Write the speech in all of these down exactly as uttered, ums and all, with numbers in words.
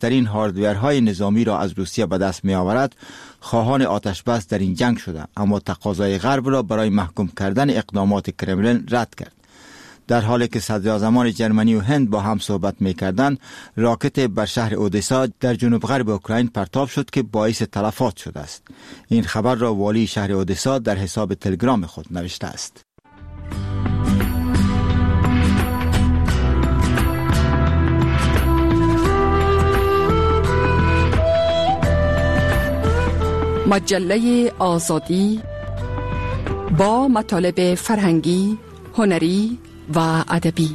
بزرگترین هاردورهای نظامی را از روسیه به دست می آورد، خواهان آتش بس در این جنگ شده، اما تقاضای غرب را برای محکوم کردن اقدامات کرملین رد کرد. در حالی که صدراعظمان جرمنی و هند با هم صحبت می کردند، راکت بر شهر اودسا در جنوب غرب اوکراین پرتاب شد که باعث تلفات شده است. این خبر را والی شهر اودسا در حساب تلگرام خود نوشته است. مجله آزادی با مطالب فرهنگی، هنری و ادبی.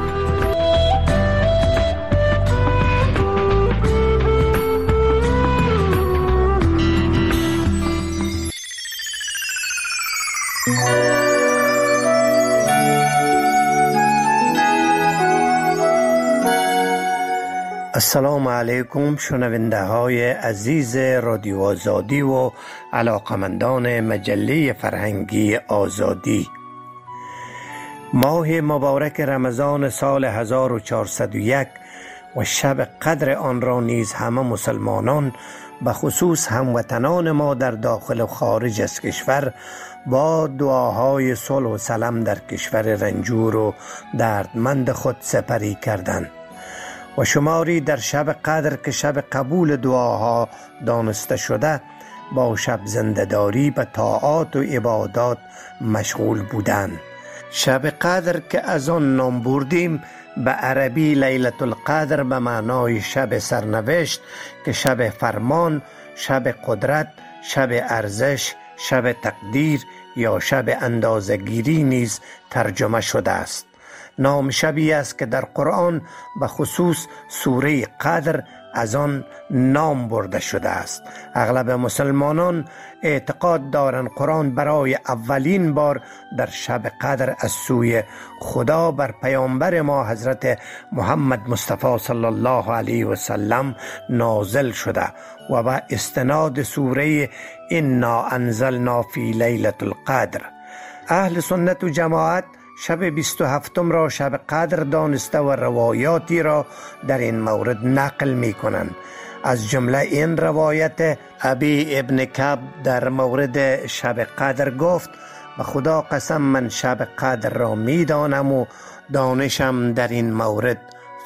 السلام علیکم شنونده های عزیز رادیو آزادی و علاقمندان مجله فرهنگی آزادی. ماه مبارک رمضان سال هزار و چهارصد و یک و شب قدر آن را نیز همه مسلمانان به خصوص هموطنان ما در داخل و خارج از کشور با دعاهای صلح و سلام در کشور رنجور و دردمند خود سپری کردند و شماری در شب قدر که شب قبول دعاها دانسته شده با شب زنده‌داری به طاعات و عبادات مشغول بودند. شب قدر که از آن نام بردیم به عربی لیلة القدر به معنای شب سرنوشت که شب فرمان، شب قدرت، شب ارزش، شب تقدیر یا شب اندازه‌گیری نیز ترجمه شده است. نام شبی است که در قرآن به خصوص سوره قدر از آن نام برده شده است. اغلب مسلمانان اعتقاد دارند قرآن برای اولین بار در شب قدر از سوی خدا بر پیامبر ما حضرت محمد مصطفی صلی الله علیه و سلم نازل شده و با استناد سوره انا انزلنا فی لیلة القدر. اهل سنت و جماعت شب بیست و هفتم را شب قدر دانسته و روایاتی را در این مورد نقل می کنند. از جمله این روایت ابی ابن کعب در مورد شب قدر گفت: به خدا قسم من شب قدر را می دانم و دانشم در این مورد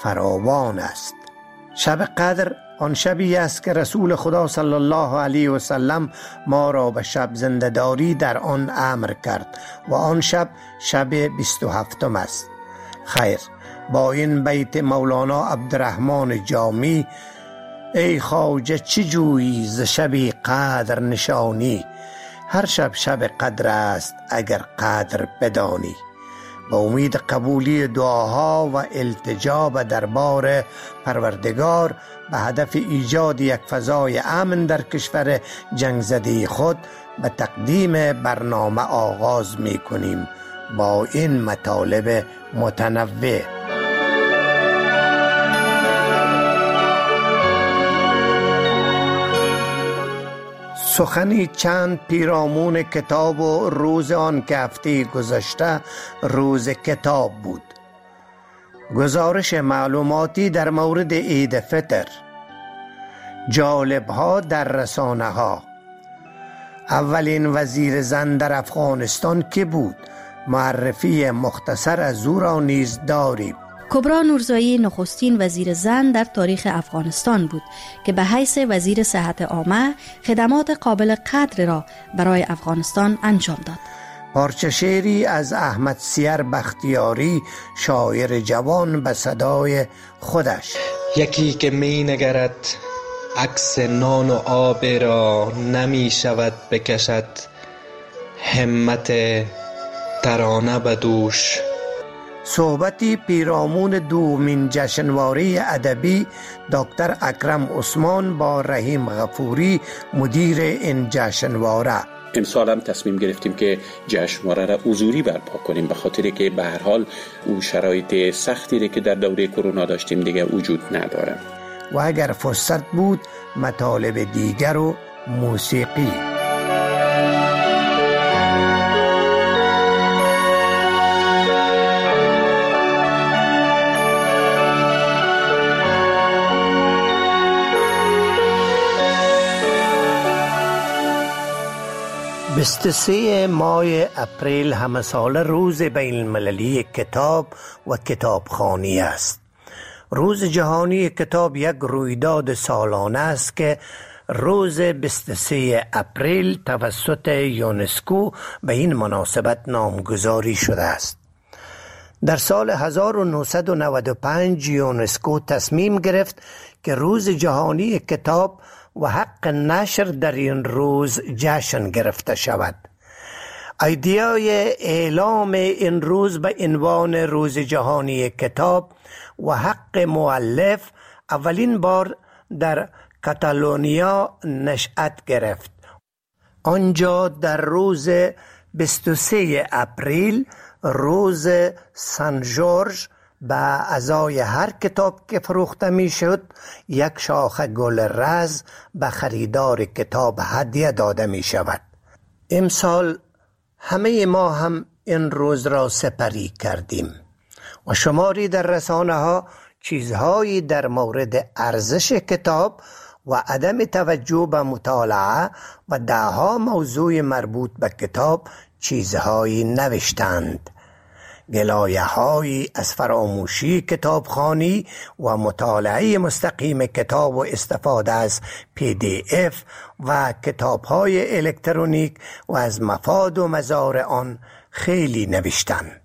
فراوان است. شب قدر آن شبی است که رسول خدا صلی الله علیه و سلم ما را به شب زنده‌داری در آن امر کرد و آن شب شب بیست و هفتم است. خیر، با این بیت مولانا عبدالرحمن جامی: ای خواجه چه جویی ز شبی قدر نشانی، هر شب شب قدر است اگر قدر بدانی. با امید قبولی دعاها و التجا به دربار پروردگار به هدف ایجاد یک فضای امن در کشور جنگ زده خود به تقدیم برنامه آغاز می کنیم با این مطالب متنوع. سخنی چند پیرامون کتاب و روز آن که هفته گذشته روز کتاب بود. گزارش معلوماتی در مورد عید فطر، جالب‌ها در رسانه ها، اولین وزیر زن در افغانستان که بود، معرفی مختصر از او را نیز داریم. کبرا نورزایی نخستین وزیر زن در تاریخ افغانستان بود که به حیث وزیر صحت عامه خدمات قابل قدر را برای افغانستان انجام داد. پارچه شعری از احمد سیر بختیاری، شاعر جوان، به صدای خودش: یکی که می نگرد عکس نان و آب را، نمی شود بکشد همت ترانه به دوش. صحبتی پیرامون دومین جشنواره ادبی دکتر اکرم عثمان با رحیم غفوری، مدیر این جشنواره. امسال هم تصمیم گرفتیم که جشنواره را حضوری برپا کنیم، به خاطر که به هر حال اون شرایط سختی که در دوره کرونا داشتیم دیگه وجود نداره. و اگر فرصت بود مطالب دیگر و موسیقی. بیست و سوم ماه اپریل همه سال روز بین المللی کتاب و کتابخوانی است. روز جهانی کتاب یک رویداد سالانه است که روز بیست و سوم اپریل توسط یونسکو به این مناسبت نامگذاری شده است. در سال هزار و نهصد و نود و پنج یونسکو تصمیم گرفت که روز جهانی کتاب و حق نشر در این روز جشن گرفته شود. ایدیای اعلام این روز به عنوان روز جهانی کتاب و حق مؤلف اولین بار در کاتالونیا نشأت گرفت. آنجا در روز بیست و سوم اپریل، روز سن جورج، به ازای هر کتاب که فروخته می شد یک شاخه گل رز به خریدار کتاب هدیه داده می شود. امسال همه ما هم این روز را سپری کردیم و شماری در رسانه ها چیزهایی در مورد ارزش کتاب و عدم توجه به مطالعه و دهها موضوع مربوط به کتاب چیزهایی نوشتند. گلایه هایی از فراموشی کتابخوانی و مطالعه مستقیم کتاب و استفاده از پی دی اف و کتاب های الکترونیک و از مفاد و مضار آن خیلی نوشتند.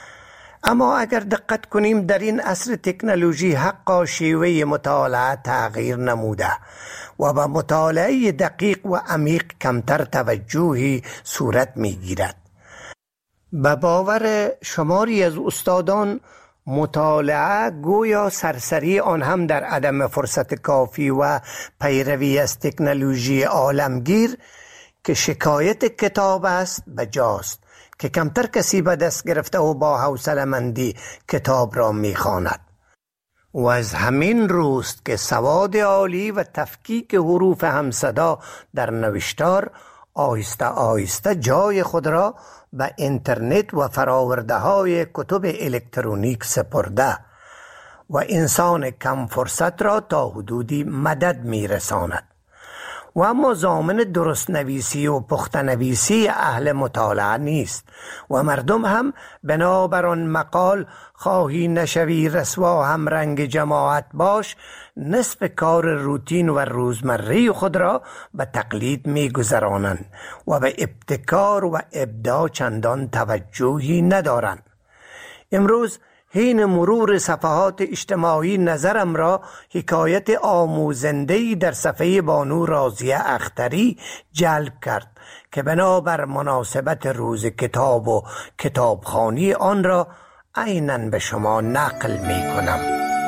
اما اگر دقت کنیم در این عصر تکنولوژی حقا شیوه مطالعه تغییر نموده و به مطالعه دقیق و عمیق کمتر توجهی صورت می گیرد. به باور شماری از استادان مطالعه گویا سرسری آن هم در عدم فرصت کافی و پیروی از تکنولوژی عالمگیر که شکایت کتاب است بجاست که کمتر کسی به دست گرفته و با حوصله‌مندی کتاب را می‌خواند. و از همین روست که سواد عالی و تفکیک حروف همصدا در نوشتار آهسته آهسته جای خود را به اینترنت و فراورده های کتب الکترونیک سپرده و انسان کم فرصت را تا حدودی مدد می رساند. و اما ضامن درست نویسی و پخته نویسی اهل مطالعه نیست و مردم هم بنابر آن مقال خواهی نشوی رسوا هم رنگ جماعت باش نصف کار روتین و روزمره خود را به تقلید می گذرانند و به ابتکار و ابداع چندان توجهی ندارند. امروز حین مرور صفحات اجتماعی نظرم را حکایت آموزنده‌ای در صفحه بانو راضیه اختری جلب کرد که بنابر مناسبت روز کتاب و کتابخوانی آن را عیناً به شما نقل می کنم.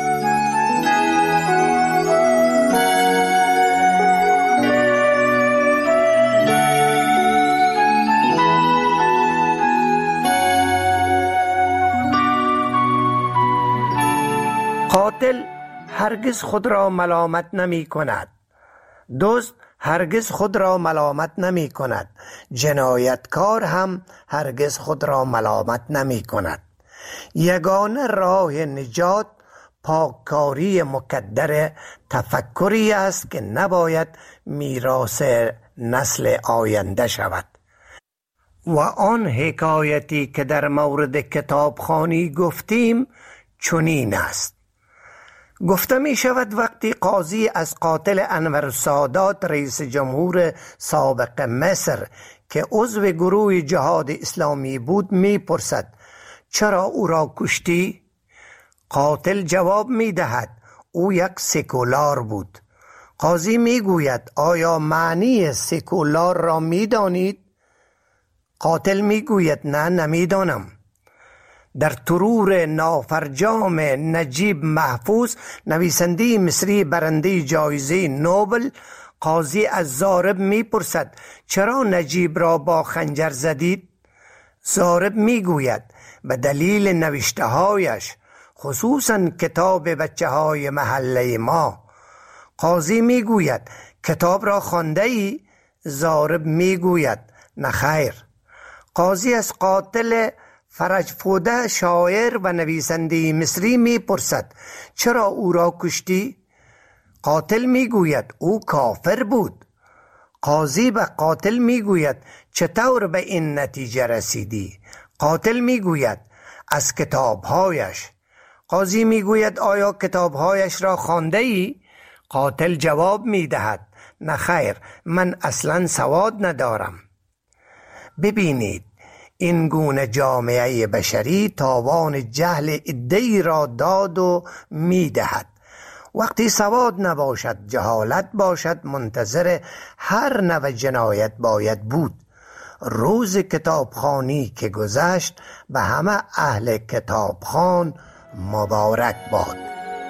قاتل هرگز خود را ملامت نمی کند. دزد هرگز خود را ملامت نمی کند. جنایتکار هم هرگز خود را ملامت نمی کند. یگانه راه نجات پاککاری مکدر تفکری است که نباید میراث نسل آینده شود. و آن حکایتی که در مورد کتابخوانی گفتیم چنین است. گفته می شود وقتی قاضی از قاتل انورالسادات رئیس جمهور سابق مصر که عضو گروه جهاد اسلامی بود می پرسد چرا او را کشتی؟ قاتل جواب می دهد او یک سکولار بود. قاضی می گوید آیا معنی سکولار را می دانید؟ قاتل می گوید نه نمی دانم. در ترور نافرجام نجیب محفوظ نویسنده مصری برنده جایزه نوبل قاضی از ضارب می پرسد چرا نجیب را با خنجر زدید؟ ضارب می گوید به دلیل نوشته هایش خصوصا کتاب بچه های محله ما. قاضی می گوید کتاب را خوانده ای؟ ضارب می گوید نه خیر. قاضی از قاتل فرجفوده شاعر و نویسنده مصری می پرسد چرا او را کشتی؟ قاتل می گوید او کافر بود. قاضی به قاتل میگوید چطور به این نتیجه رسیدی؟ قاتل میگوید از کتابهایش. قاضی میگوید آیا کتابهایش را خوانده ای؟ قاتل جواب میدهد نه خیر، من اصلا سواد ندارم. ببینید، این گونه جامعه بشری تاوان جهل عده‌ای را داد و میدهد. وقتی سواد نباشد، جهالت باشد، منتظر هر نوع جنایت باید بود. روز کتابخوانی که گذشت به همه اهل کتابخوان مبارک باد.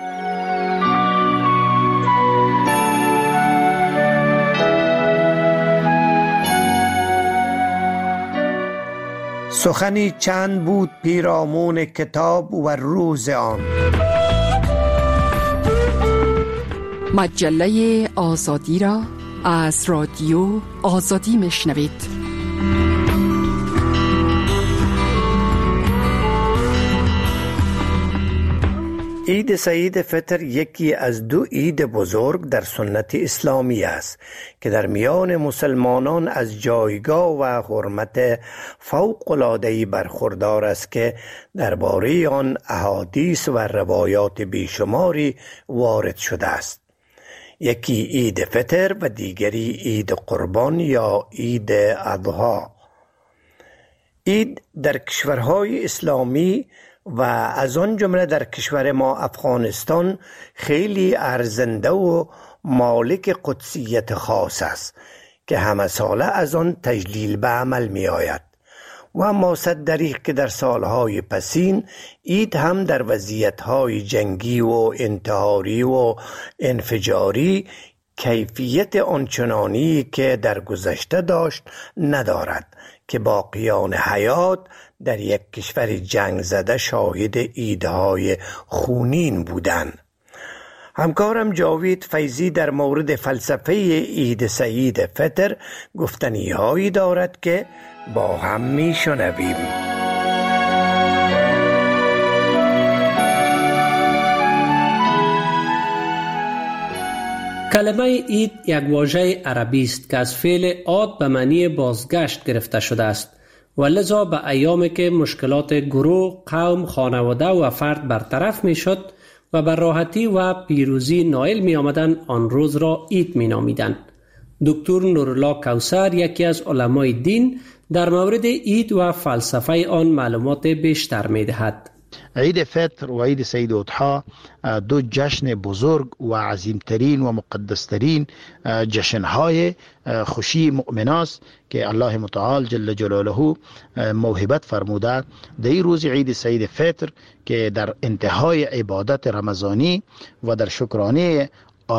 سخنی چند بود پیرامون کتاب و روز آن. مجله آزادی را از رادیو آزادی میشنوید. عید سعید فطر یکی از دو عید بزرگ در سنت اسلامی است که در میان مسلمانان از جایگاه و حرمت فوق‌العاده‌ای برخوردار است که درباره آن احادیث و روایات بیشماری وارد شده است. یکی عید فطر و دیگری عید قربان یا عید اضحی. عید در کشورهای اسلامی و از آن جمله در کشور ما افغانستان خیلی ارزنده و مالک قدسیت خاص است که همه ساله از آن تجلیل به عمل می آید. و ما صد دریغ که در سالهای پسین عید هم در وضعیتهای جنگی و انتحاری و انفجاری کیفیت آنچنانی که در گذشته داشت ندارد که باقیان حیات در یک کشور جنگ زده شاهد عیدهای خونین بودند. همکارم جاوید فیضی در مورد فلسفه عید سعید فطر گفتنی هایی دارد که با هم می شنویم. کلمه عید یک واژه عربی است که از فعل عاد به معنی بازگشت گرفته شده است و لذا به ایامی که مشکلات گروه، قوم، خانواده و فرد برطرف می شد و بر راحتی و پیروزی نائل می آمدند آن روز را عید می نامیدند. دکتر نورالله کوثر یکی از علمای دین در مورد عید و فلسفه آن معلومات بیشتر می دهد. عید فطر و عید سعید اضحی دو جشن بزرگ و عظیمترین و مقدسترین جشنهای خوشی مؤمناست که الله متعال جل جلاله موهبت فرموده. در این روز عید سعید فطر که در انتهای عبادت رمضانی و در شکرانه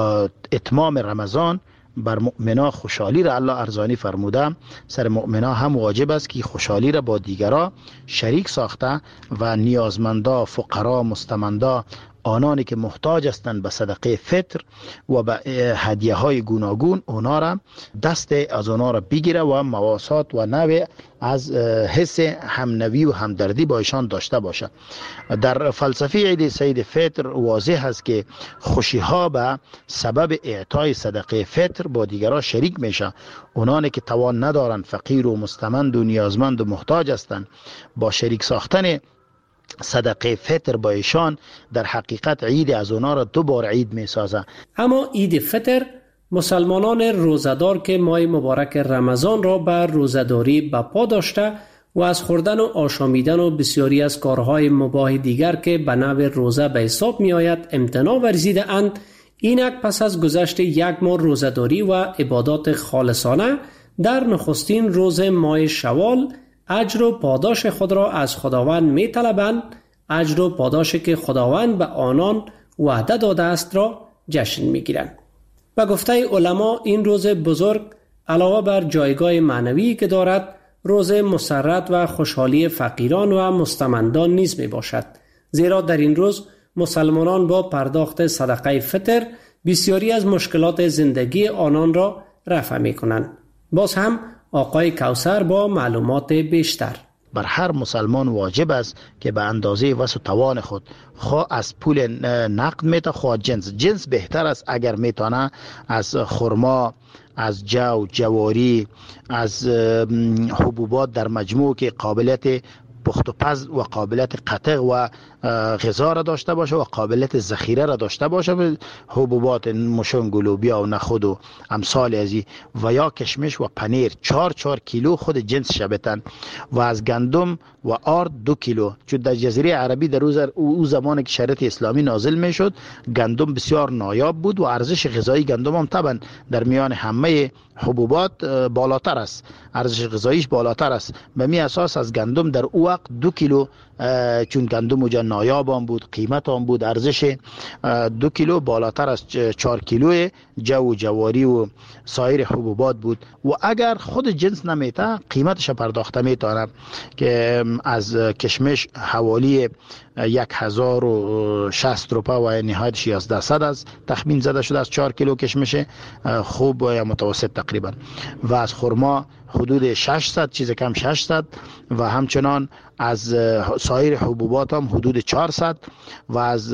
اتمام رمضان بر مؤمنا خوشحالی را الله ارزانی فرموده، سر مؤمنا هم واجب است که خوشحالی را با دیگران شریک ساخته و نیازمندا، فقرا، مستمندا، آنانی که محتاج هستند به صدقه فطر و به هدیه های گوناگون اونا را دست از اونا را بگیره و مواسات و نوع از حس همنوی و همدردی با ایشان داشته باشه. در فلسفه عید سعید فطر واضح است که خوشی ها به سبب اعطای صدقه فطر با دیگران شریک میشه. اونانی که توان ندارن، فقیر و مستمند و نیازمند و محتاج هستند، با شریک ساختن صدقه فطر با ایشان در حقیقت عید از اونا را دو بار عید می سازه. اما عید فطر مسلمانان روزدار که ماه مبارک رمضان را بر روزداری بپا داشته و از خوردن و آشامیدن و بسیاری از کارهای مباح دیگر که به نوع روزه به حساب می آید امتناع ورزیده اند، اینک پس از گذشت یک ماه روزداری و عبادات خالصانه در نخستین روز ماه شوال اجر و پاداش خود را از خداوند می طلبند. اجر و پاداشی که خداوند به آنان وعده داده است را جشن می گیرند. به گفته علما این روز بزرگ علاوه بر جایگاه معنوی که دارد، روز مسرت و خوشحالی فقیران و مستمندان نیز می باشد، زیرا در این روز مسلمانان با پرداخت صدقه فطر بسیاری از مشکلات زندگی آنان را رفع می کنند. باز هم آقای کوثر با معلومات بیشتر. بر هر مسلمان واجب است که به اندازه وس و توان خود خواه از پول نقد میتا خواه جنس جنس بهتر است اگر میتونه از خرما، از جو، جواری، از حبوبات در مجموع که قابلیت پخت و پز و قابلیت قطع و غذا را داشته باشه و قابلیت ذخیره را داشته باشه، حبوبات مشون، گلوبیا و نخود و امثال ازی و یا کشمش و پنیر چهار چهار کیلو خود جنس شبتن و از گندم و آرد دو کیلو. چون در جزیره عربی در او زمانی که شریعت اسلامی نازل می شد گندم بسیار نایاب بود و ارزش غذایی گندم هم طبعا در میان همه حبوبات بالاتر است، ارزش غذاییش بالاتر است. به می اساس از گندم در او وقت دو کیلو، چون گندم اوجا نایاب هم بود، قیمت هم بود، ارزش دو کیلو بالاتر از چهار کیلو جو و جواری و سایر حبوبات بود. و اگر خود جنس نمیته قیمتش پرداخته میتونه که از کشمش حوالی یک هزار و شصت روپه و نهایتش یازده صد از تخمین زده شده از چهار کیلو کشمش خوب یا متوسط تقریبا، و از خرما حدود ششصد، چیز کم ششصد، و همچنان از سایر حبوبات هم حدود چهارصد، و از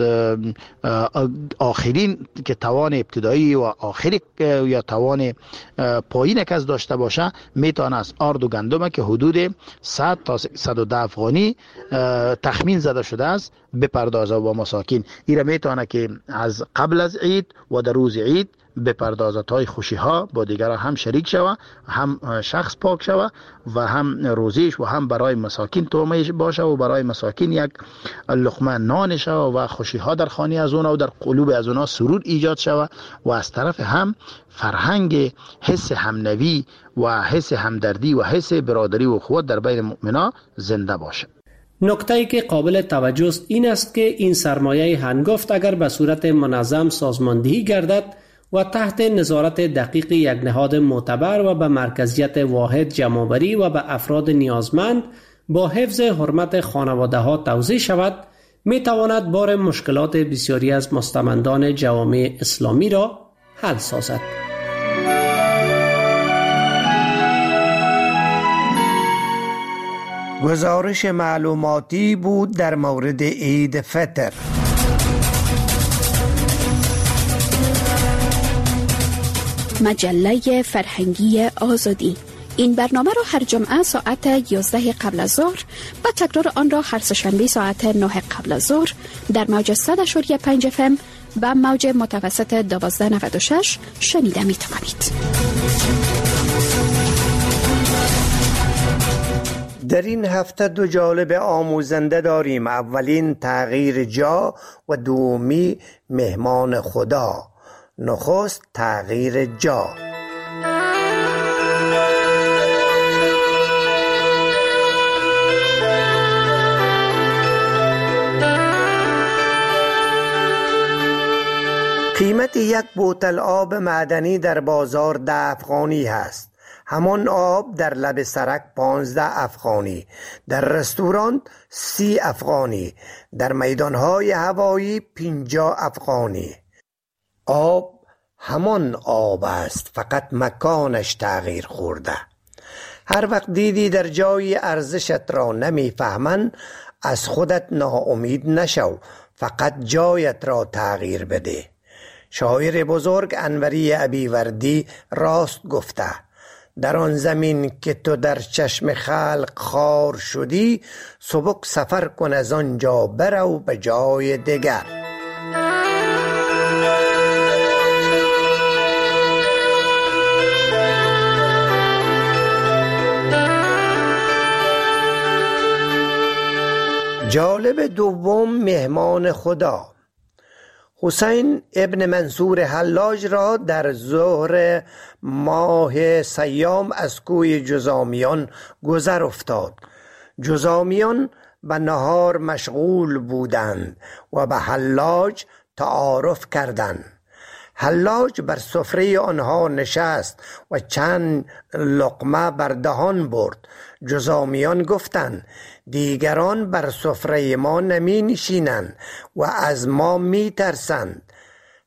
آخرین که توان ابتدایی و آخری یا توان پایین کس داشته باشه میتونه از آرد و گندم که حدود صد تا صد و ده افغانی تخمین زده شده است بپردازه و مساکین. این میتونه که از قبل از عید و در روز عید بپردازه های خوشی ها با دیگران هم شریک شوه، هم شخص پاک شوه و هم روزیش و هم برای مساکین تومه باشه و برای مساکین یک لقمه نان شوه و خوشی ها در خانه از اونا و در قلوب از اونا سرور ایجاد شوه و از طرف هم فرهنگ حس همنوی و حس همدردی و حس برادری و اخوت در بین مؤمنان زنده باشه. نکته‌ای که قابل توجه است این است که این سرمایه هنگفت اگر به صورت منظم سازماندهی گردد و تحت نظارت دقیق یک نهاد معتبر و به مرکزیت واحد جمع‌آوری و به افراد نیازمند با حفظ حرمت خانواده ها توزیع شود، می تواند بار مشکلات بسیاری از مستمندان جوامع اسلامی را حل سازد. گزارش معلوماتی بود در مورد عید فطر. مجله فرهنگی آزادی. این برنامه را هر جمعه ساعت یازده قبل از ظهر و تکرار آن را هر سه‌شنبه ساعت نه قبل از ظهر در موج صد و پنج اف ام و موج متوسط دوازده نود و شش شنیده می توانید. در این هفته دو جالب آموزنده داریم. اولین تغییر جا و دومی مهمان خدا. نخست تغییر جا. قیمت یک بوتل آب معدنی در بازار ده افغانی هست. همان آب در لب سرک پانزده افغانی، در رستوران سی افغانی، در میدانهای هوایی پنجاه افغانی. آب همان آب است، فقط مکانش تغییر خورده. هر وقت دیدی در جای ارزشت را نمیفهمن از خودت ناامید نشو، فقط جایت را تغییر بده. شاعر بزرگ انوری ابیوردی راست گفته: در آن زمین که تو در چشم خلق خار شدی، سبک سفر کن از آنجا برو به جای دیگر. جالب دوم مهمان خدا. حسین ابن منصور حلاج را در ظهر ماه سیام از کوی جذامیان گذر افتاد. جذامیان به نهار مشغول بودند و به حلاج تعارف کردند. حلاج بر سفره آنها نشست و چند لقمه بر دهان برد. جذامیان گفتند: دیگران بر سفره ما نمی نشینند و از ما می ترسند.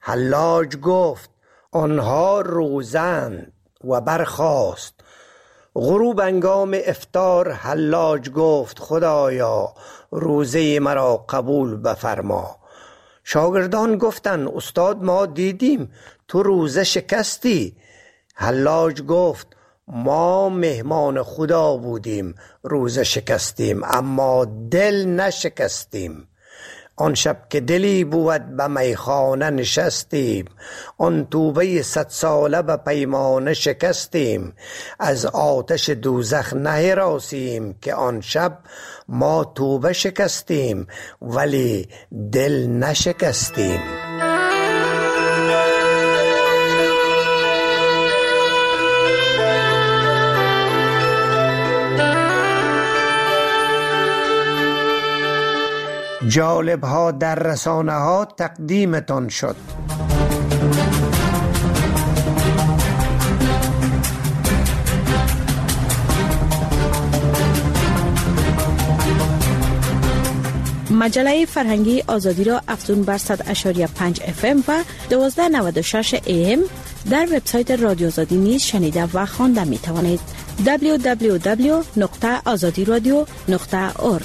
حلاج گفت: آنها روزند و برخاست. غروب هنگام افطار حلاج گفت خدایا روزه مرا قبول بفرما. شاگردان گفتند استاد ما دیدیم تو روزه شکستی. حلاج گفت ما مهمان خدا بودیم روزه شکستیم اما دل نشکستیم. آن شب که دلی بود به میخانه نشستیم، آن توبه صد ساله به پیمانه شکستیم. از آتش دوزخ نهراسیم که آن شب ما توبه شکستیم ولی دل نشکستیم. جالب ها در رسانه ها تقدیمتان شد. مجله فرهنگی آزادی را افزون بر صد اشاری پنج اف ام و دوازده نود و شش ای ام در وبسایت رادیو آزادی نیز شنیده و خوانده می توانید. دبلیو دبلیو دبلیو نقطه آزادی رادیو نقطه اورگ.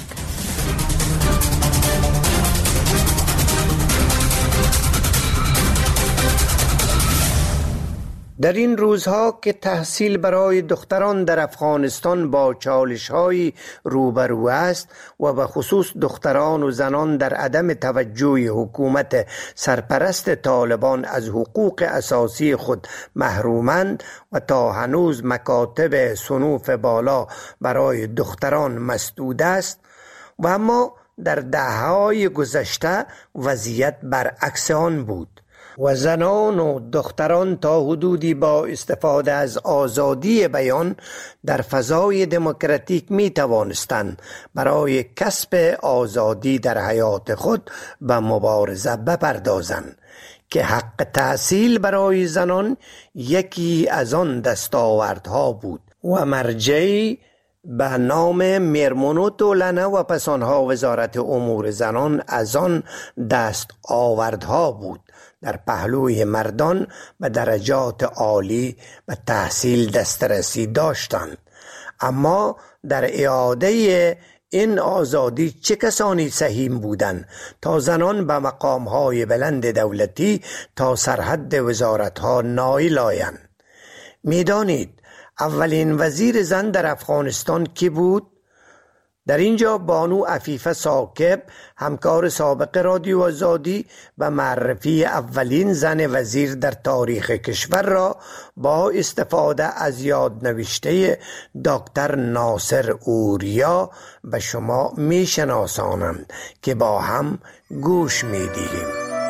در این روزها که تحصیل برای دختران در افغانستان با چالش‌های روبرو است و به خصوص دختران و زنان در عدم توجه حکومت سرپرست طالبان از حقوق اساسی خود محرومند و تا هنوز مکاتب صنوف بالا برای دختران مسدود است، و اما در دهه‌های گذشته وضعیت برعکس آن بود و زنان و دختران تا حدودی با استفاده از آزادی بیان در فضای دموکراتیک می توانستند برای کسب آزادی در حیات خود به مبارزه بپردازند که حق تحصیل برای زنان یکی از آن دستاوردها بود و مرجعی به نام میرمنو طولنه و پس آنها وزارت امور زنان از آن دستاوردها بود در پهلوی مردان به درجات عالی و تحصیل دسترسی داشتند. اما در اعاده این آزادی چه کسانی سهیم بودند تا زنان به مقامهای بلند دولتی تا سرحد وزارتها نائل آیند؟ میدانید اولین وزیر زن در افغانستان کی بود؟ در اینجا بانو عفیفه ثاقب، همکار سابق رادیو آزادی، به معرفی اولین زن وزیر در تاریخ کشور را با استفاده از یادنوشته دکتر ناصر اوریا به شما می شناسانند که با هم گوش می دهیم.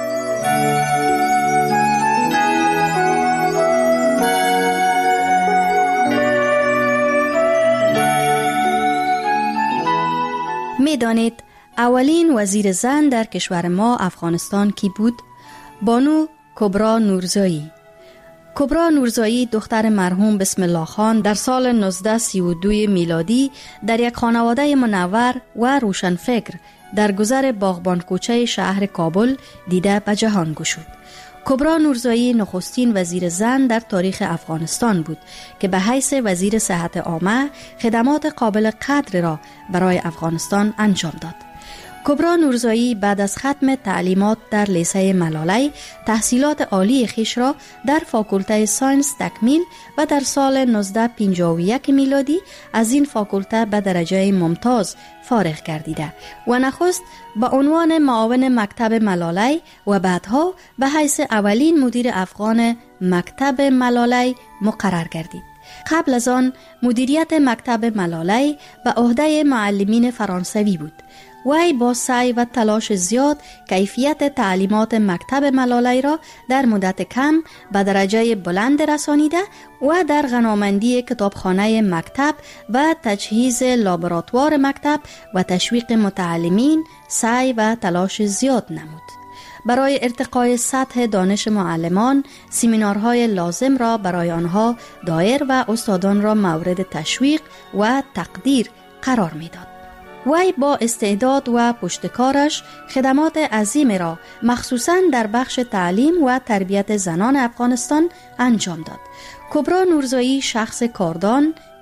می دانید اولین وزیر زن در کشور ما افغانستان کی بود؟ بانو کبرا نورزایی. کبرا نورزایی دختر مرحوم بسم الله خان در سال نوزده سی و دو میلادی در یک خانواده منور و روشنفکر در گذر باغبان کوچه شهر کابل دیده به جهان گشود. کبرا نورزایی نخستین وزیر زن در تاریخ افغانستان بود که به حیث وزیر صحت عامه خدمات قابل قدر را برای افغانستان انجام داد. کبرا نورزایی بعد از ختم تعلیمات در لیسه ملالی تحصیلات عالی خویش را در فاکولته ساینس تکمیل و در سال نوزده پنجاه و یک میلادی از این فاکولته به درجه ممتاز فارغ گردیده و نخست به عنوان معاون مکتب ملالی و بعدها به حیث اولین مدیر افغان مکتب ملالی مقرر گردید. قبل از آن مدیریت مکتب ملالی به عهده معلمین فرانسوی بود. وی با سعی و تلاش زیاد کیفیت تعلیمات مکتب ملالی را در مدت کم به درجه بلند رسانیده و در غنامندی کتابخانه مکتب و تجهیز لابراتوار مکتب و تشویق متعلمین سعی و تلاش زیاد نمود. برای ارتقای سطح دانش معلمان سمینارهای لازم را برای آنها دایر و استادان را مورد تشویق و تقدیر قرار می‌داد. وی با استعداد و پشتکارش خدمات عظیم را مخصوصاً در بخش تعلیم و تربیت زنان افغانستان انجام داد. کبرا نورزایی شخص کاردان،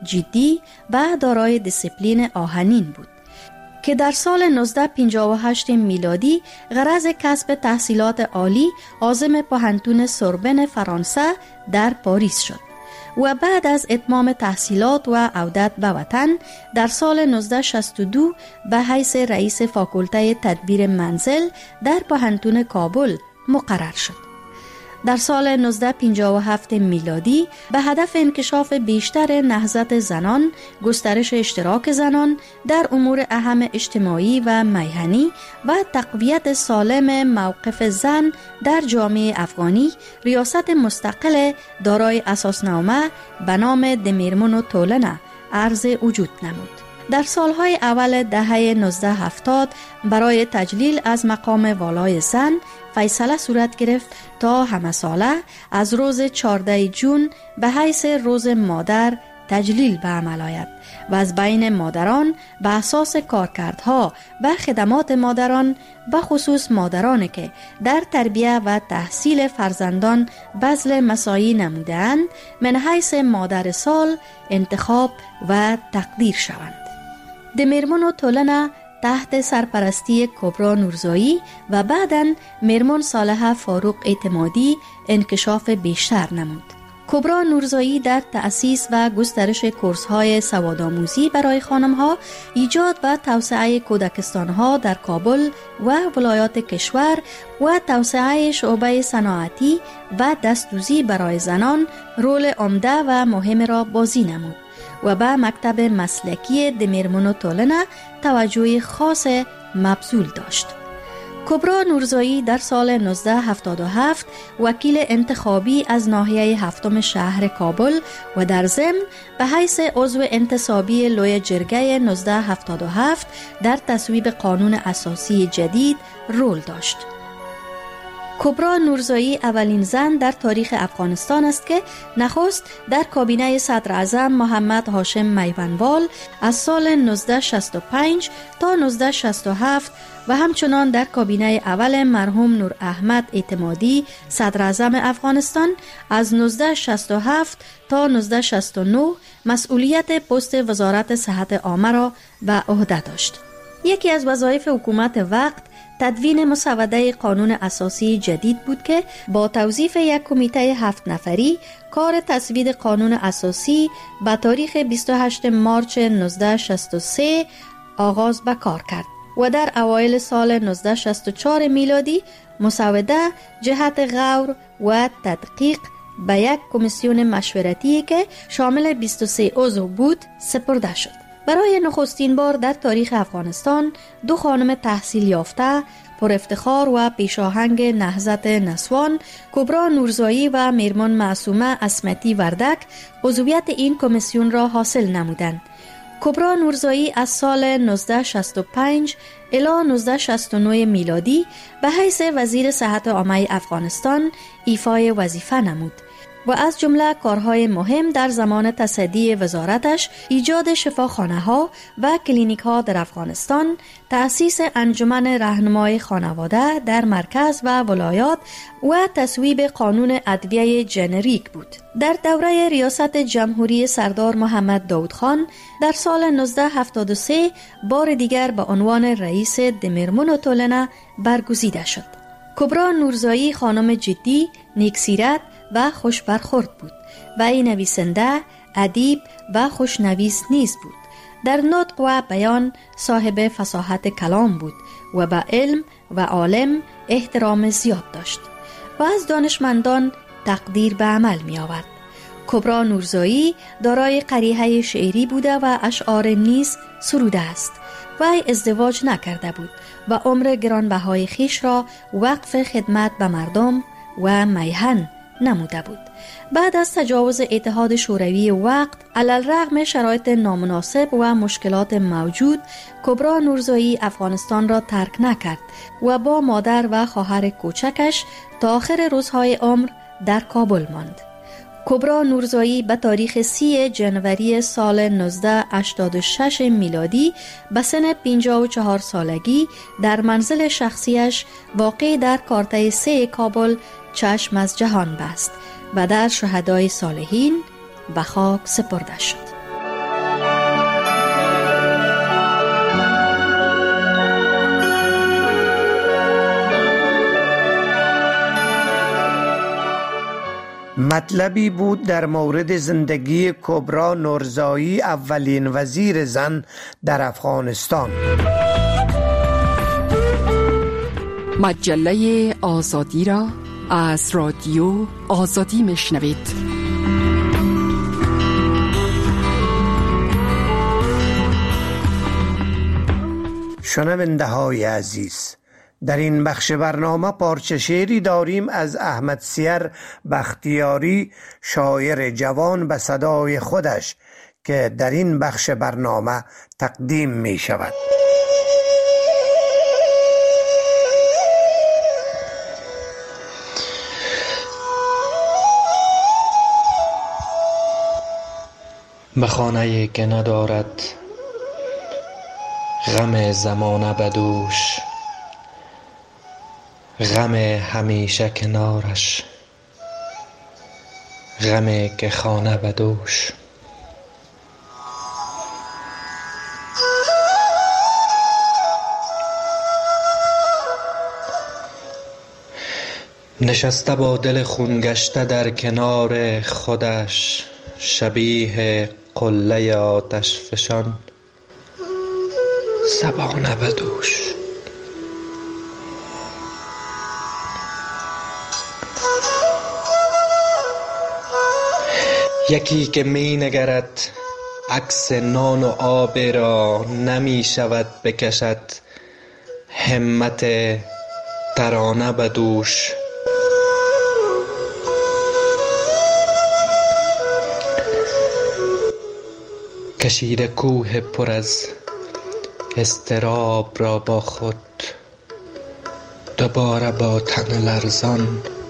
جدی و دارای دیسیپلین آهنین بود که در سال نوزده پنجاه و هشت میلادی غرض کسب تحصیلات عالی عازم پوهنتون سوربن فرانسه در پاریس شد و بعد از اتمام تحصیلات و عودت به وطن در سال نوزده شصت و دو به حیث رئیس فاکولته تدبیر منزل در پوهنتون کابل مقرر شد. در سال نوزده پنجاه و هفت میلادی به هدف انکشاف بیشتر نهضت زنان، گسترش اشتراک زنان در امور اهم اجتماعی و میهنی و تقویت سالم موقف زن در جامعه افغانی، ریاست مستقل دارای اساسنامه به نام دمیرمون و تولنه عرض وجود نمود. در سالهای اول دهه نوزده هفتاد برای تجلیل از مقام والای زن فیصله صورت گرفت تا همه ساله از روز چهاردهم جون به حیث روز مادر تجلیل به عمل آید و از بین مادران به اساس کارکردها و خدمات مادران به خصوص مادرانی که در تربیه و تحصیل فرزندان بذل مساعی نمودند من حیث مادر سال انتخاب و تقدیر شوند. دمیرمون و تولنه تحت سرپرستی کبرا نورزایی و بعداً میرمن صالحه فاروق اعتمادی انکشاف بیشتر نمود. کبرا نورزایی در تأسیس و گسترش کورس‌های سوادآموزی برای خانم‌ها، ایجاد و توسعه کودکستان‌ها در کابل و ولایات کشور و توسعه شعبه صناعتی و دستوزی برای زنان رول عمده و مهم را بازی نمود و به مکتب مسلکی دمیرمون و تولنه توجه خاص مبذول داشت. کبرا نورزایی در سال نوزده هفتاد و هفت وکیل انتخابی از ناحیه هفتم شهر کابل و در ضمن به حیث عضو انتصابی لوی جرگه نوزده هفتاد و هفت در تصویب قانون اساسی جدید رول داشت. کبرا نورزایی اولین زن در تاریخ افغانستان است که نخست در کابینه صدر اعظم محمد هاشم میوندوال از سال نوزده شصت و پنج تا نوزده شصت و هفت و همچنان در کابینه اول مرحوم نور احمد اعتمادی صدر اعظم افغانستان از نوزده شصت و هفت تا نوزده شصت و نه مسئولیت پست وزارت صحت عامه را به عهده داشت. یکی از وظایف حکومت وقت تدوین مسوده قانون اساسی جدید بود که با توظیف یک کمیته هفت نفری کار تصویب قانون اساسی به تاریخ بیست و هشتم مارس نوزده شصت و سه آغاز به کار کرد و در اوایل سال نوزده شصت و چهار میلادی مسوده جهت غور و تدقیق به یک کمیسیون مشورتی که شامل بیست و سه عضو بود سپرده شد. برای نخستین بار در تاریخ افغانستان دو خانم تحصیل یافته پر افتخار و پیشاهنگ نهضت نسوان کبرا نورزایی و میرمن معصومه عصمتی وردک عضویت این کمیسیون را حاصل نمودند. کبرا نورزایی از سال نوزده شصت و پنج الی نوزده شصت و نه میلادی به حیث وزیر صحت عامه افغانستان ایفای وظیفه نمود و از جمله کارهای مهم در زمان تصدی وزارتش ایجاد شفاخانه‌ها و کلینیک‌ها در افغانستان، تأسیس انجمن راهنمای خانواده در مرکز و ولایات و تصویب قانون ادویه جنریک بود. در دوره ریاست جمهوری سردار محمد داود خان در سال نوزده هفتاد و سه بار دیگر به عنوان رئیس دمیرمون و تولنه برگزیده شد. کبرا نورزایی خانم جدی، نیکسیرت و خوش برخورد بود و ای نویسنده، ادیب و خوشنویس نیز بود. در نطق و بیان صاحب فصاحت کلام بود و به علم و عالم احترام زیاد داشت و از دانشمندان تقدیر به عمل می آورد. کبرا نورزایی دارای قریحه شعری بوده و اشعار نیز سروده است. وی ازدواج نکرده بود و عمر گرانبهای خیش را وقف خدمت به مردم و میهن نموده بود. بعد از تجاوز اتحاد شوروی وقت علی‌الرغم شرایط نامناسب و مشکلات موجود کبرا نورزایی افغانستان را ترک نکرد و با مادر و خواهر کوچکش تا آخر روزهای عمر در کابل ماند. کبرا نورزایی به تاریخ سی جنوری سال نوزده هشتاد و شش میلادی به سن پنجاه و چهار سالگی در منزل شخصیش واقع در کارته سه کابل چشم از جهان بست و در شهدای صالحین به خاک سپرده شد. مطلبی بود در مورد زندگی کبرا نورزایی، اولین وزیر زن در افغانستان. مجله آزادی را از رادیو آزادی میشنوید. شنونده های عزیز، در این بخش برنامه پارچه شعری داریم از احمد سیر بختیاری، شاعر جوان به صدای خودش، که در این بخش برنامه تقدیم می شود. به خانه‌ای که ندارد غم زمانه بدوش، غم همیشه کنارش، غمی که خانه بدوش. نشسته با دل خون گشته در کنار خودش، شبیه قله آتش فشان، زبانه بدوش. یکی که می نگرد عکس نان و آب را، نمی شود بکشد همت ترانه بدوش. کشیده کوه پر از اضطراب را با خود، دوباره با تن لرزان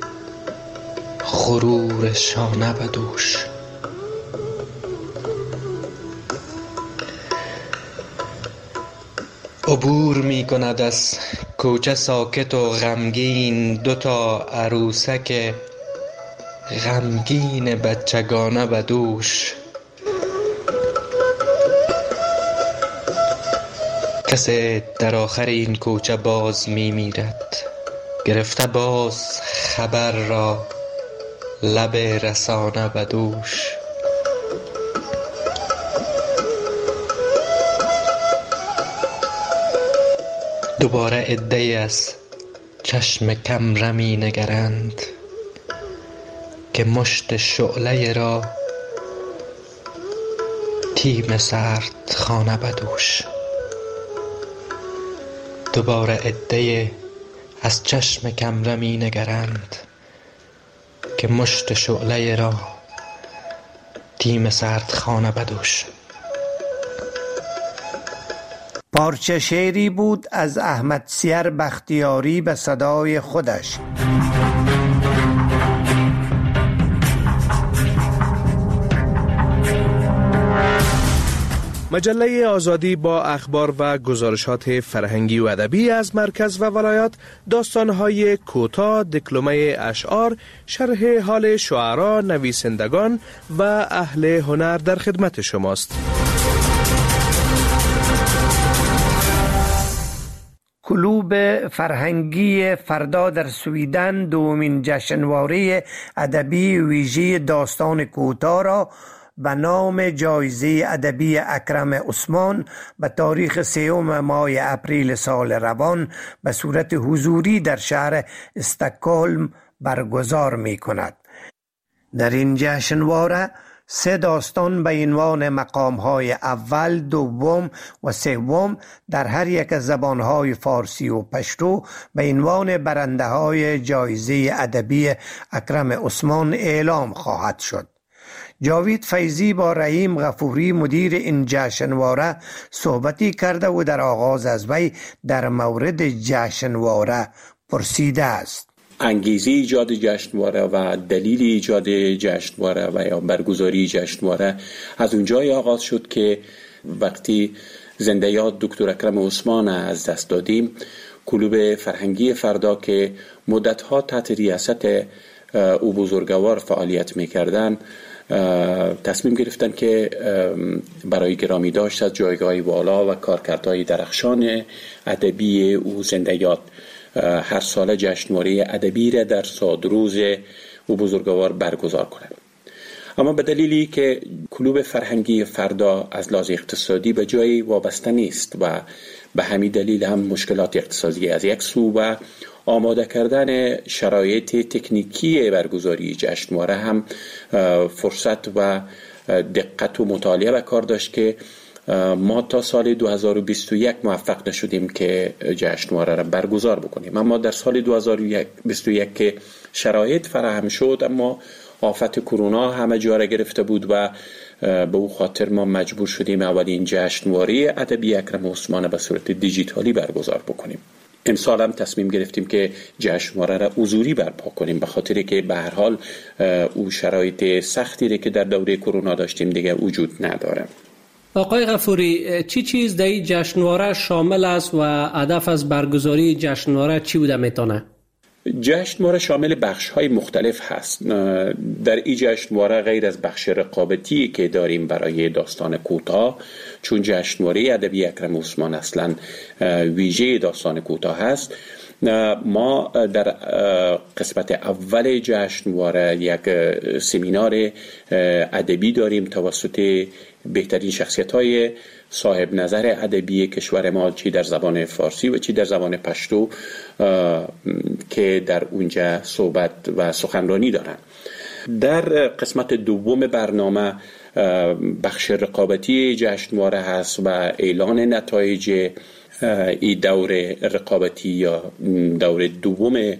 غرور شانه بدوش. عبور می کند از کوچه ساکت و غمگین، دوتا عروسک غمگین بچگانه بدوش. کسی در آخر این کوچه باز می میرد، گرفته باز خبر را لب رسانه بدوش. دوباره عده‌ای از چشم کم رمی نگرند که مشت شعله را تیم سرد خانه بدوش. دوباره عده‌ای از چشم کم رمی نگرند که مشت شعله را تیم سرد خانه بدوش. پارچه شعری بود از احمد سیر بختیاری به صدای خودش. مجله آزادی با اخبار و گزارشات فرهنگی و ادبی از مرکز و ولایات، داستان‌های کوتاه، دکلمه اشعار، شرح حال شعرا، نویسندگان و اهل هنر در خدمت شماست. کلوب فرهنگی فردا در سویدن دومین جشنواره ادبی ویژه داستان کوتاه را به نام جایزه ادبی اکرم عثمان به تاریخ سوم ماه اپریل سال روان به صورت حضوری در شهر استکهلم برگزار می کند. در این جشنواره سه داستان به عنوان مقام‌های اول، دوم و سوم در هر یک از زبان‌های فارسی و پشتو به عنوان برنده‌های جایزه ادبی اکرم عثمان اعلام خواهد شد. جاوید فیضی با رحیم غفوری مدیر این جشنواره صحبتی کرده و در آغاز از وی در مورد جشنواره پرسیده است. انگیزه ایجاد جشنواره و دلیل ایجاد جشنواره و یا برگزاری جشنواره از اونجای آغاز شد که وقتی زنده یاد دکتر اکرم عثمان از دست دادیم، کلوب فرهنگی فردا که مدتها تحت ریاست او بزرگوار فعالیت میکردن تصمیم گرفتن که برای گرامی داشت از جایگاه بالا و کارکردهای درخشان ادبی او زنده یاد هر سال جشنواره ادبی را در صادروز و بزرگوار برگزار کنند. اما به دلیلی که کلوب فرهنگی فردا از لحاظ اقتصادی به جایی وابسته نیست و به همین دلیل هم مشکلات اقتصادی از یک سو و آماده کردن شرایط تکنیکی برگزاری جشنواره هم فرصت و دقت و مطالعه به کار داشت که ما تا سال دو هزار و بیست و یک موفق نشدیم که جشنواره را برگزار بکنیم. اما در سال دو هزار و بیست و یک که شرایط فراهم شد، اما آفت کرونا همه جا را گرفته بود و به او خاطر ما مجبور شدیم اولین جشنواره ادبی اکرم عثمان به صورت دیجیتالی برگزار بکنیم. امسال هم تصمیم گرفتیم که جشنواره را حضوری برپا کنیم، به خاطر که به هر حال او شرایط سختی که در دوره کرونا داشتیم دیگه وجود نداره. آقای غفوری، چی چیز در این جشنواره شامل است و هدف از برگزاری جشنواره چی بوده میتونه؟ جشنواره شامل بخش‌های مختلف هست. در این جشنواره غیر از بخش رقابتی که داریم برای داستان کوتاه، چون جشنواره ادبی اکرم عثمان اصلا ویژه داستان کوتاه هست، ما در قسمت اول جشنواره یک سمینار ادبی داریم توسط بهترین شخصیت‌های صاحب نظر ادبی کشور ما، چی در زبان فارسی و چی در زبان پشتو، که در اونجا صحبت و سخنرانی دارن. در قسمت دوم برنامه بخش رقابتی جشنواره هست و اعلان نتایج این دور رقابتی یا دور دوم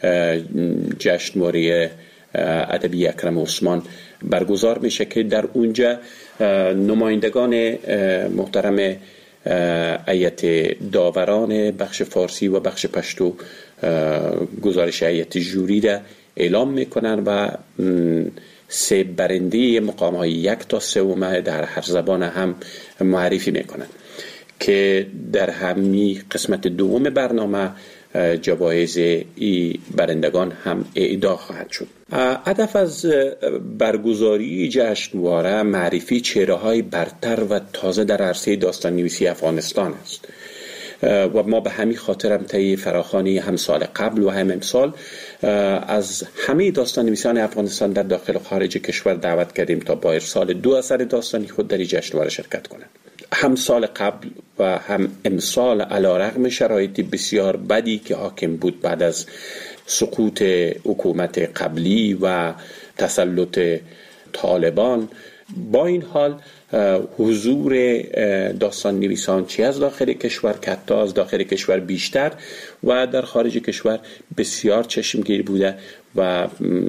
جشنواره ادبی اکرم عثمان برگزار میشه که در اونجا نمایندگان محترم هیئت داوران بخش فارسی و بخش پشتو گزارش هیئت جوری را اعلام میکنن و سه برنده مقام های یک تا سوم در هر زبان هم معرفی میکنن که در همین قسمت دوم برنامه جوایز ای برندگان هم اهدا خواهد شد. هدف از برگزاری جشنواره معرفی چهره‌های برتر و تازه در عرصه داستان نویسی افغانستان است و ما به همین خاطر هم طی فراخوانی هم سال قبل و هم امسال از همه داستان نویسان افغانستان در داخل و خارج کشور دعوت کردیم تا با ارسال دو اثر داستانی خود در جشنواره شرکت کنند. هم سال قبل و هم امسال علیرغم شرایط بسیار بدی که حاکم بود بعد از سقوط حکومت قبلی و تسلط طالبان، با این حال حضور داستان نویسان چی از داخل کشور که حتی از داخل کشور بیشتر و در خارج کشور بسیار چشمگیر بوده و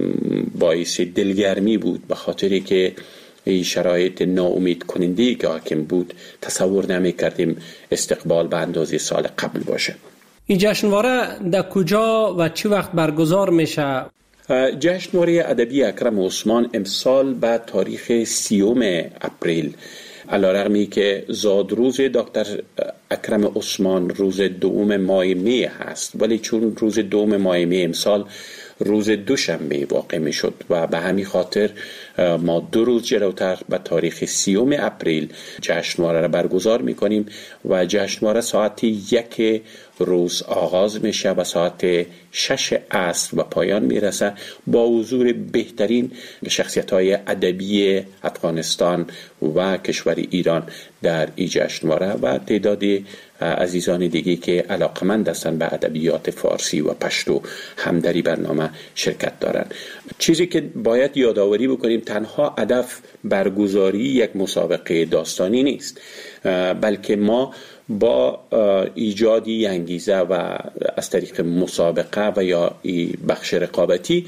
باعث دلگرمی بود، به خاطری که این شرایط ناامید کننده که حاکم بود تصور نمی کردیم استقبال به اندازه سال قبل باشه. این جشنواره در کجا و چه وقت برگزار میشه؟ جشنواره ادبی اکرم عثمان امسال به تاریخ سیوم اپریل، علیرغمی که زادروز دکتر اکرم عثمان روز دوم ماه می هست، ولی چون روز دوم ماه می امسال روز دوشنبه واقع می شد و به همین خاطر ما دو روز جلوتر به تاریخ سیوم اپریل جشنواره را برگزار می کنیم و جشنواره ساعت یک روز آغاز میشه و ساعت شش عصر و پایان میرسه با حضور بهترین شخصیت‌های ادبی افغانستان و کشور ایران در این جشنواره و تعدادی عزیزان دیگه که علاقمند هستند به ادبیات فارسی و پشتو هم در این برنامه شرکت دارن. چیزی که باید یادآوری بکنیم، تنها هدف برگزاری یک مسابقه داستانی نیست، بلکه ما با ایجادی انگیزه و از طریق مسابقه و یا بخش رقابتی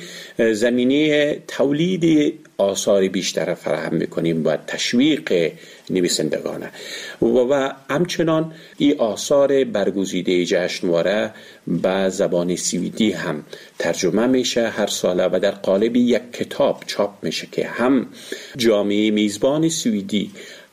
زمینه تولید آثار بیشتر فراهم میکنیم و تشویق نویسندگانه و, و همچنان این آثار برگزیده جشنواره به زبان سوئدی هم ترجمه میشه هر ساله و در قالب یک کتاب چاپ میشه که هم جامعه میزبان سوئدی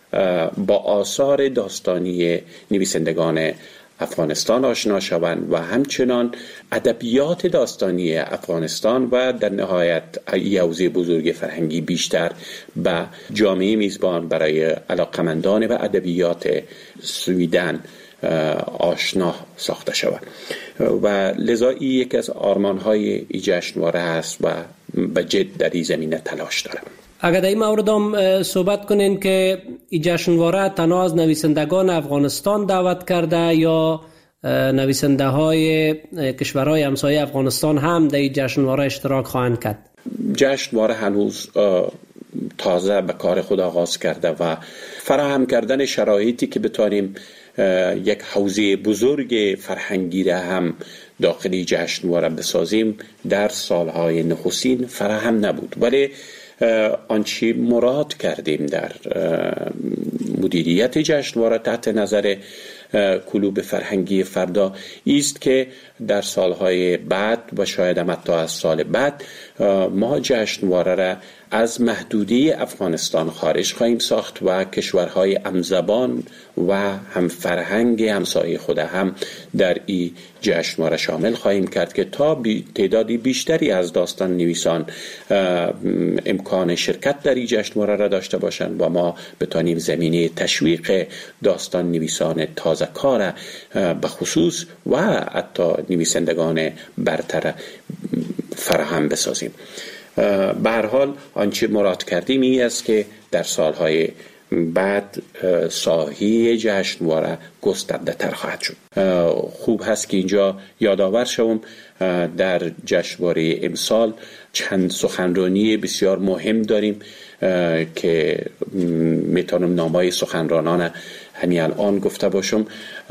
با آثار داستانی نویسندگان افغانستان آشنا شوند و همچنان ادبیات داستانی افغانستان و در نهایت یک حوزه بزرگ فرهنگی بیشتر به جامعه میزبان برای علاقمندان و ادبیات سویدن آشنا ساخته شود و لذا این یکی از آرمان‌های این جشنواره است و به جد در این زمینه تلاش دارم. اگر در این مورد هم صحبت کنین که این جشنواره تنها از نویسندگان افغانستان دعوت کرده یا نویسنده های کشورهای همسایه افغانستان هم در این جشنواره اشتراک خواهند کرد؟ جشنواره هنوز تازه به کار خود آغاز کرده و فراهم کردن شرایطی که بتوانیم یک حوزه بزرگ فرهنگی را هم داخلی جشنواره بسازیم در سالهای نخستین فراهم نبود، ولی آنچه مراد کردیم در مدیریت جشنواره تحت نظر کلوب فرهنگی فردا است که در سالهای بعد و شاید هم حتی از سال بعد ما جشنواره را از محدوده افغانستان خارج خواهیم ساخت و کشورهای همزبان و هم فرهنگ همسایه خود هم در این جشنواره شامل خواهیم کرد که تا بی تعدادی بیشتری از داستان نویسان امکان شرکت در این جشنواره را داشته باشند و ما بتانیم زمینه تشویق داستان نویسان تازه کار به خصوص و حتی نویسندگان برتر فراهم بسازیم. به هر حال آنچه مراد کردیم این است که در سالهای بعد ساحه جشنواره گسترده تر خواهد شد. خوب هست که اینجا یادآور شوم در جشنواره امسال چند سخنرانی بسیار مهم داریم که میتونم نامای سخنرانان همین الان گفته باشم.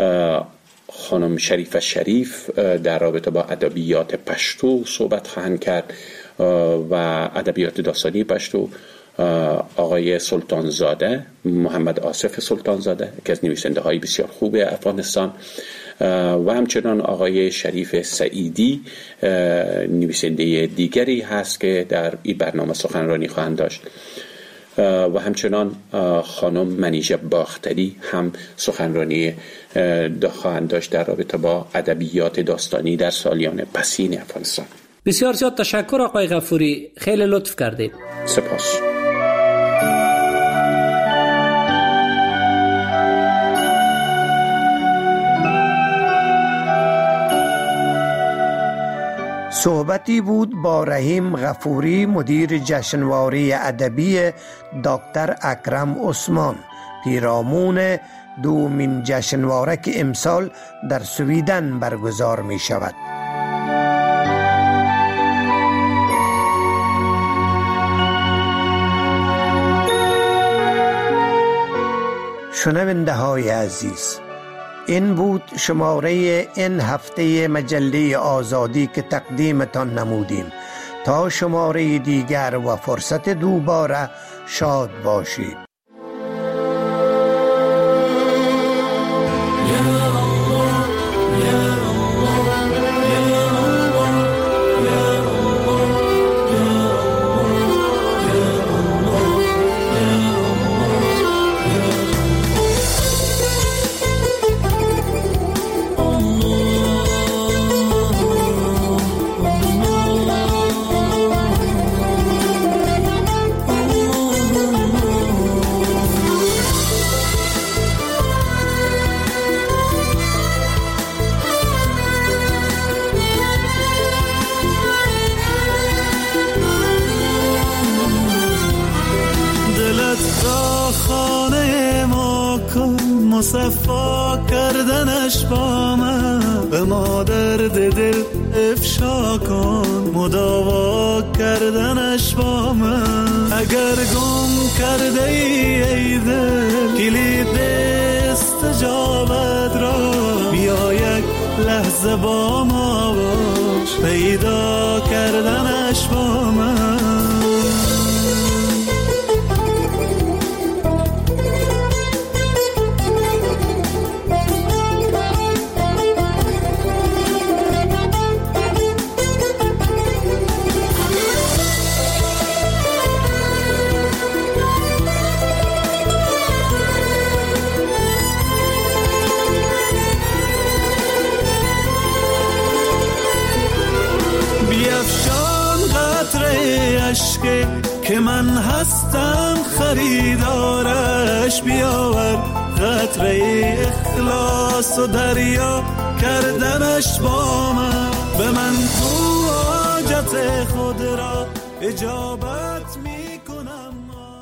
خانم شریف شریف در رابطه با ادبیات پشتو صحبت خواهند کرد و ادبیات داستانی پشتو آقای سلطانزاده، محمد آصف سلطانزاده که از نویسنده های بسیار خوب افغانستان و همچنان آقای شریف سعیدی نویسنده دیگری هست که در این برنامه سخنرانی خواهند داشت و همچنان خانم منیژه باختری هم سخنرانی خواهند داشت در رابطه با ادبیات داستانی در سالیان پسین افغانستان. بسیار زیاد تشکر آقای غفوری، خیلی لطف کردید. سپاس. صحبتی بود با رحیم غفوری، مدیر جشنواره ادبی دکتر اکرم عثمان، پیرامون دومین جشنواره که امسال در سویدن برگزار می شود. شنونده های عزیز، این بود شماره این هفته مجله آزادی که تقدیمتان نمودیم. تا شماره دیگر و فرصت دوباره شاد باشید. مصفا کردنش با من، به ما درد دل افشا کن، مداوا کردنش با من. اگر گم کرده ای ای دل کلید استجابت را، بیا یک لحظه با ما باش، پیدا کردنش با من. که من هستم خریدارش، بیاور قطره اخلاص و دریا کردنش با من. به من تو حاجت خود را اجابت می